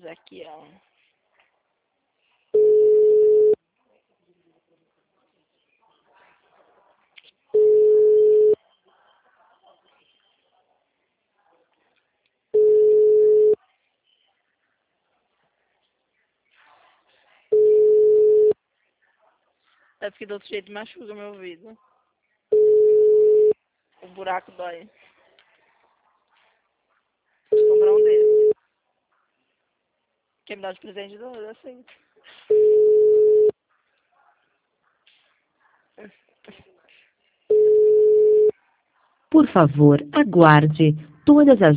aqui, ó. É porque do outro jeito machuca meu ouvido. O buraco dói. Vou comprar um desses. Quer me dar de presente? Eu aceito. Por favor, aguarde. Todas as